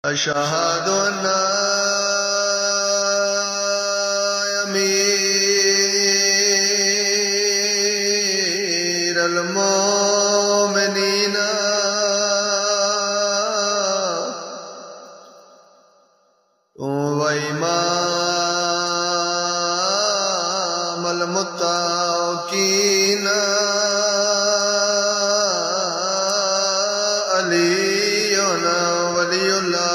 अशहदु अन्ना अमीरल मोमिनीन व इमामल मुत्तकीन अली वलियुल्लाह